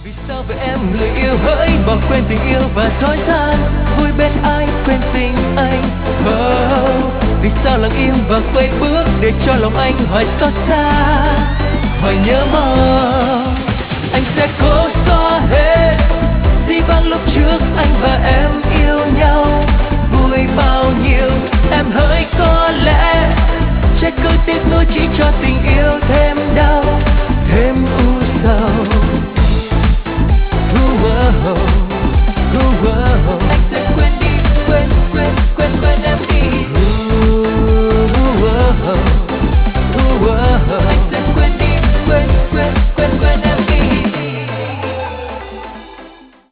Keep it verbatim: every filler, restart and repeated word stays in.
Vì sao vậy em lời yêu hỡi bỏ quên tình yêu và dối gian, vui bên ai quên tình anh. Oh, vì sao lặng im và quay bước để cho lòng anh hoài xót xa, hoài nhớ mong anh sẽ cố